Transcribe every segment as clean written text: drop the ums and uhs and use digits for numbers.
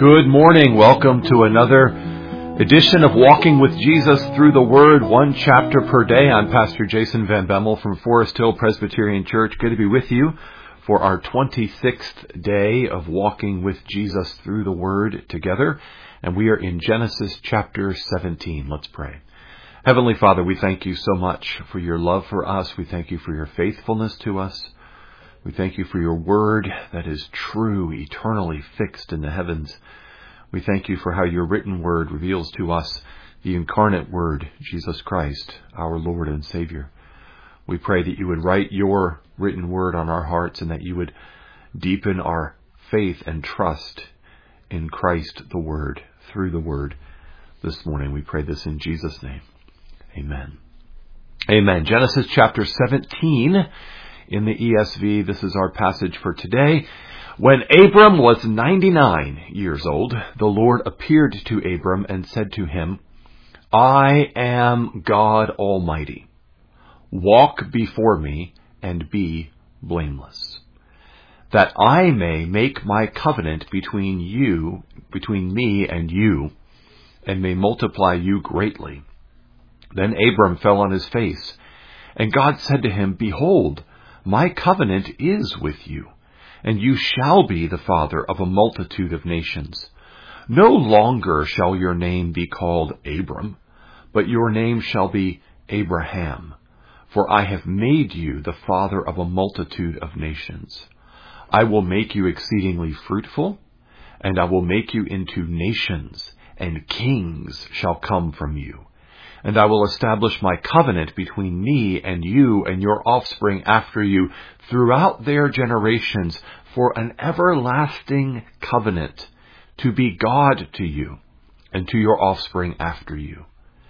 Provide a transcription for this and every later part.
Good morning. Welcome to another edition of Walking with Jesus Through the Word, one chapter per day. I'm Pastor Jason Van Bemmel from Forest Hill Presbyterian Church. Good to be with you for our 26th day of Walking with Jesus Through the Word together. And we are in Genesis chapter 17. Let's pray. Heavenly Father, we thank you so much for your love for us. We thank you for your faithfulness to us. We thank you for your word that is true, eternally fixed in the heavens. We thank you for how your written word reveals to us the incarnate word, Jesus Christ, our Lord and Savior. We pray that you would write your written word on our hearts and that you would deepen our faith and trust in Christ the Word, through the Word. This morning we pray this in Jesus' name. Amen. Amen. Genesis chapter 17. In the ESV, this is our passage for today. When Abram was 99 years old, the Lord appeared to Abram and said to him, I am God Almighty. Walk before me and be blameless, that I may make my covenant between me and you, and may multiply you greatly. Then Abram fell on his face, and God said to him, Behold, my covenant is with you, and you shall be the father of a multitude of nations. No longer shall your name be called Abram, but your name shall be Abraham, for I have made you the father of a multitude of nations. I will make you exceedingly fruitful, and I will make you into nations, and kings shall come from you. And I will establish my covenant between me and you and your offspring after you throughout their generations for an everlasting covenant to be God to you and to your offspring after you.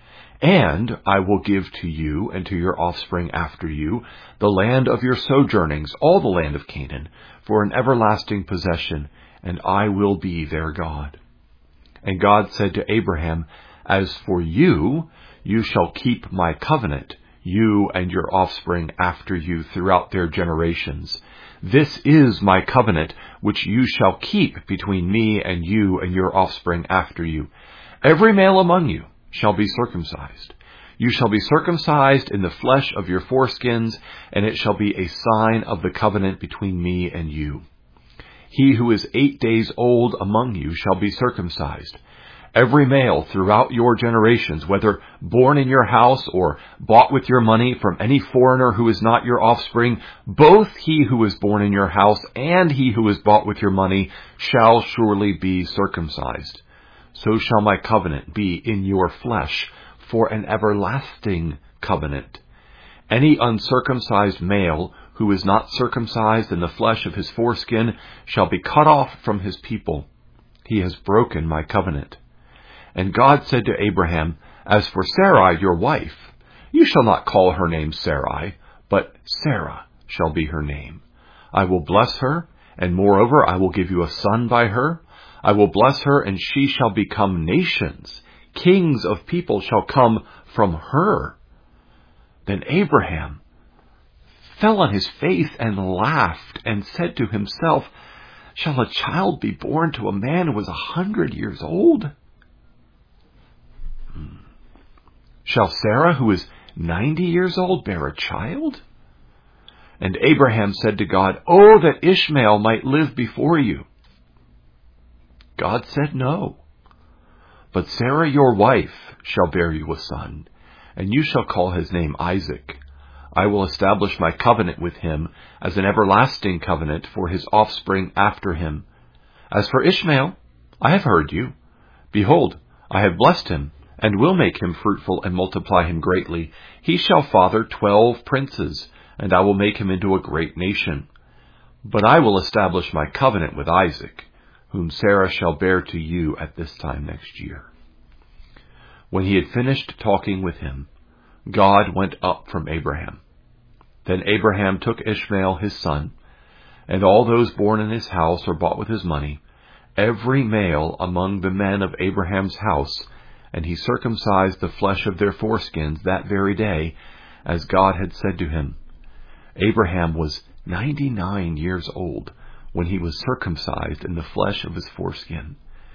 And I will give to you and to your offspring after you the land of your sojournings, all the land of Canaan, for an everlasting possession, and I will be their God. And God said to Abraham, As for you, you shall keep my covenant, you and your offspring after you throughout their generations. This is my covenant, which you shall keep between me and you and your offspring after you. Every male among you shall be circumcised. You shall be circumcised in the flesh of your foreskins, and it shall be a sign of the covenant between me and you. He who is 8 days old among you shall be circumcised. Every male throughout your generations, whether born in your house or bought with your money from any foreigner who is not your offspring, both he who is born in your house and he who is bought with your money shall surely be circumcised. So shall my covenant be in your flesh for an everlasting covenant. Any uncircumcised male who is not circumcised in the flesh of his foreskin shall be cut off from his people. He has broken my covenant. And God said to Abraham, As for Sarai, your wife, you shall not call her name Sarai, but Sarah shall be her name. I will bless her, and moreover I will give you a son by her. I will bless her, and she shall become nations. Kings of people shall come from her. Then Abraham fell on his face and laughed, and said to himself, Shall a child be born to a man who is 100 years old? Shall Sarah, who is 90 years old, bear a child? And Abraham said to God, Oh, that Ishmael might live before you. God said, No. But Sarah, your wife, shall bear you a son, and you shall call his name Isaac. I will establish my covenant with him as an everlasting covenant for his offspring after him. As for Ishmael, I have heard you. Behold, I have blessed him, and will make him fruitful and multiply him greatly. He shall father 12 princes, and I will make him into a great nation. But I will establish my covenant with Isaac, whom Sarah shall bear to you at this time next year. When he had finished talking with him, God went up from Abraham. Then Abraham took Ishmael his son, and all those born in his house or bought with his money, every male among the men of Abraham's house, and he circumcised the flesh of their foreskins that very day, as God had said to him. Abraham was 99 years old when he was circumcised in the flesh of his foreskin.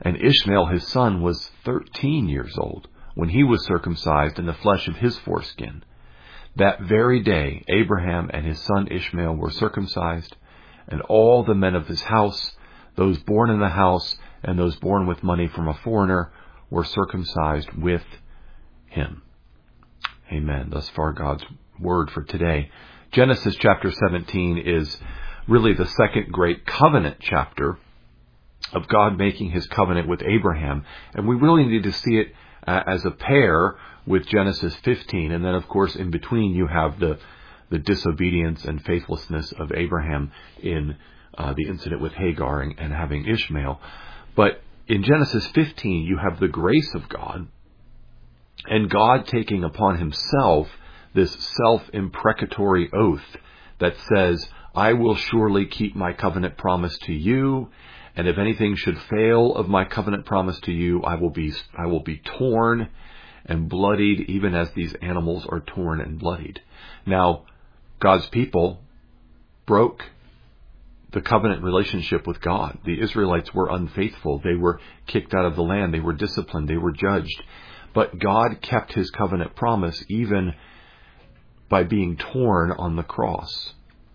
And Ishmael his son was 13 years old when he was circumcised in the flesh of his foreskin. That very day Abraham and his son Ishmael were circumcised, and all the men of his house, those born in the house and those born with money from a foreigner, were circumcised with him. Amen. Thus far God's word for today. Genesis chapter 17 is really the second great covenant chapter of God making his covenant with Abraham. And we really need to see it as a pair with Genesis 15. And then, of course, in between you have the disobedience and faithlessness of Abraham in the incident with Hagar and having Ishmael. But in Genesis 15, you have the grace of God and God taking upon himself this self-imprecatory oath that says, I will surely keep my covenant promise to you, and if anything should fail of my covenant promise to you, I will be torn and bloodied, even as these animals are torn and bloodied. Now, God's people broke the covenant relationship with God. The Israelites were unfaithful. They were kicked out of the land. They were disciplined. They were judged. But God kept his covenant promise even by being torn on the cross,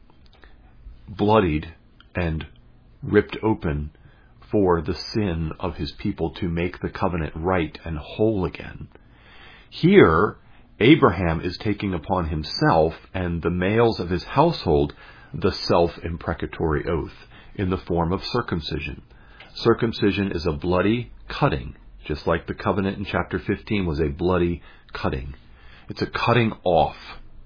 bloodied and ripped open for the sin of his people to make the covenant right and whole again. Here, Abraham is taking upon himself and the males of his household the self-imprecatory oath in the form of circumcision. Circumcision is a bloody cutting, just like the covenant in chapter 15 was a bloody cutting. It's a cutting off.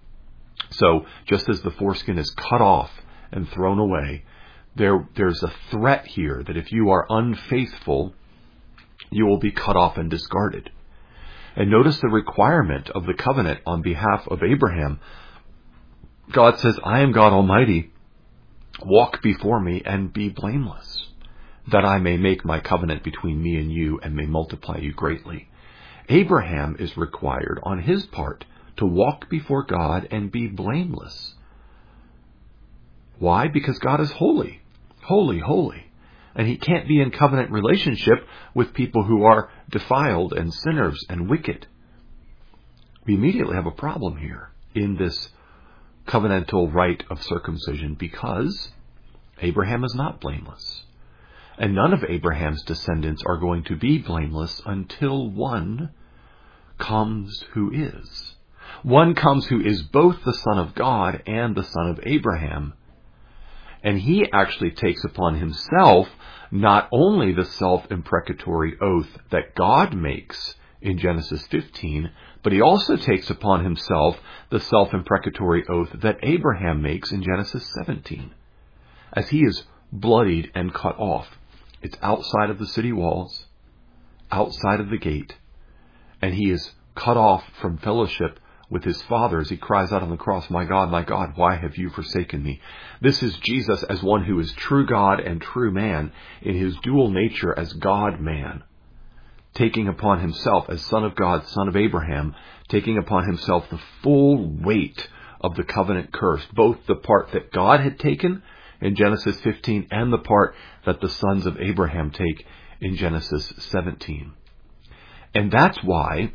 So just as the foreskin is cut off and thrown away, there's a threat here that if you are unfaithful, you will be cut off and discarded. And notice the requirement of the covenant on behalf of Abraham. God says, I am God Almighty. Walk before me and be blameless, that I may make my covenant between me and you and may multiply you greatly. Abraham is required on his part to walk before God and be blameless. Why? Because God is holy, holy, holy. And he can't be in covenant relationship with people who are defiled and sinners and wicked. We immediately have a problem here in this covenantal rite of circumcision because Abraham is not blameless. And none of Abraham's descendants are going to be blameless until one comes who is. One comes who is both the Son of God and the Son of Abraham. And he actually takes upon himself not only the self-imprecatory oath that God makes in Genesis 15, but he also takes upon himself the self-imprecatory oath that Abraham makes in Genesis 17, as he is bloodied and cut off. It's outside of the city walls, outside of the gate, and he is cut off from fellowship with his Father as he cries out on the cross, my God, why have you forsaken me? This is Jesus as one who is true God and true man in his dual nature as God-man, taking upon himself as Son of God, Son of Abraham, taking upon himself the full weight of the covenant curse, both the part that God had taken in Genesis 15 and the part that the sons of Abraham take in Genesis 17. And that's why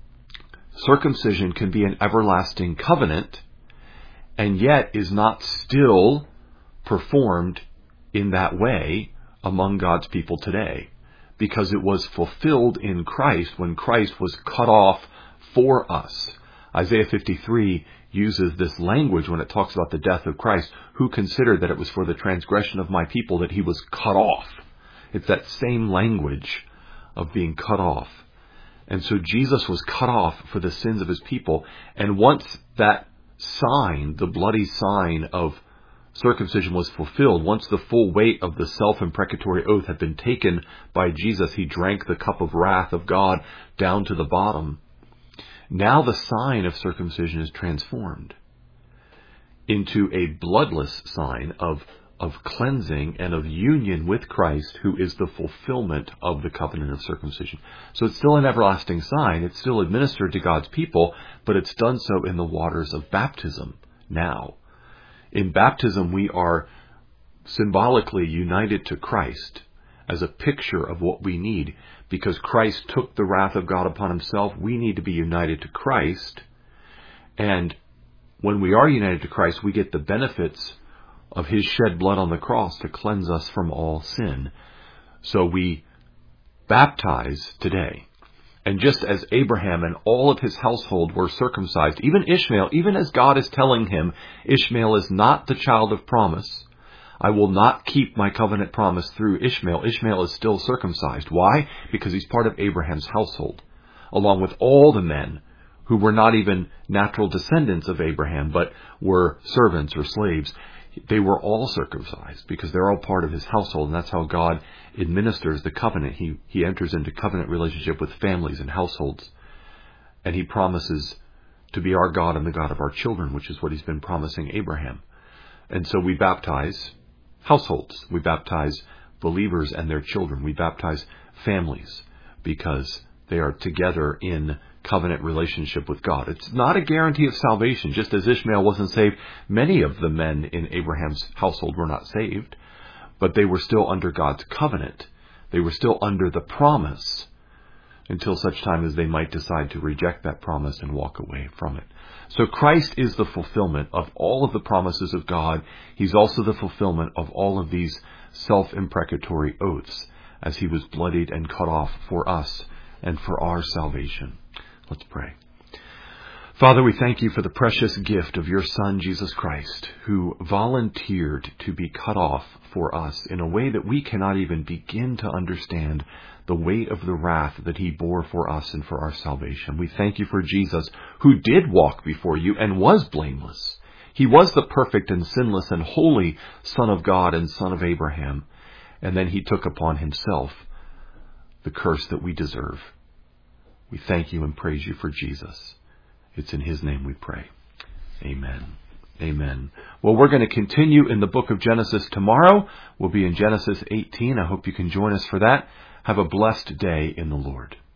circumcision can be an everlasting covenant and yet is not still performed in that way among God's people today, because it was fulfilled in Christ when Christ was cut off for us. Isaiah 53 uses this language when it talks about the death of Christ, who considered that it was for the transgression of my people that he was cut off. It's that same language of being cut off. And so Jesus was cut off for the sins of his people. And once that sign, the bloody sign of circumcision was fulfilled, once the full weight of the self-imprecatory oath had been taken by Jesus, he drank the cup of wrath of God down to the bottom. Now the sign of circumcision is transformed into a bloodless sign of cleansing and of union with Christ, who is the fulfillment of the covenant of circumcision. So it's still an everlasting sign. It's still administered to God's people, but it's done so in the waters of baptism now. In baptism, we are symbolically united to Christ, as a picture of what we need. Because Christ took the wrath of God upon himself, we need to be united to Christ. And when we are united to Christ, we get the benefits of his shed blood on the cross to cleanse us from all sin. So we baptize today. And just as Abraham and all of his household were circumcised, even Ishmael, even as God is telling him, Ishmael is not the child of promise. I will not keep my covenant promise through Ishmael. Ishmael is still circumcised. Why? Because he's part of Abraham's household, along with all the men who were not even natural descendants of Abraham, but were servants or slaves. They were all circumcised because they're all part of his household, and that's how God administers the covenant. He enters into covenant relationship with families and households, and he promises to be our God and the God of our children, which is what he's been promising Abraham. And so we baptize households. We baptize believers and their children. We baptize families because they are together in covenant relationship with God. It's not a guarantee of salvation. Just as Ishmael wasn't saved, many of the men in Abraham's household were not saved, but they were still under God's covenant. They were still under the promise until such time as they might decide to reject that promise and walk away from it. So Christ is the fulfillment of all of the promises of God. He's also the fulfillment of all of these self-imprecatory oaths, as he was bloodied and cut off for us and for our salvation. Let's pray. Father, we thank you for the precious gift of your Son, Jesus Christ, who volunteered to be cut off for us in a way that we cannot even begin to understand the weight of the wrath that he bore for us and for our salvation. We thank you for Jesus, who did walk before you and was blameless. He was the perfect and sinless and holy Son of God and Son of Abraham. And then he took upon himself the curse that we deserve. We thank you and praise you for Jesus. It's in his name we pray. Amen. Amen. Well, we're going to continue in the book of Genesis tomorrow. We'll be in Genesis 18. I hope you can join us for that. Have a blessed day in the Lord.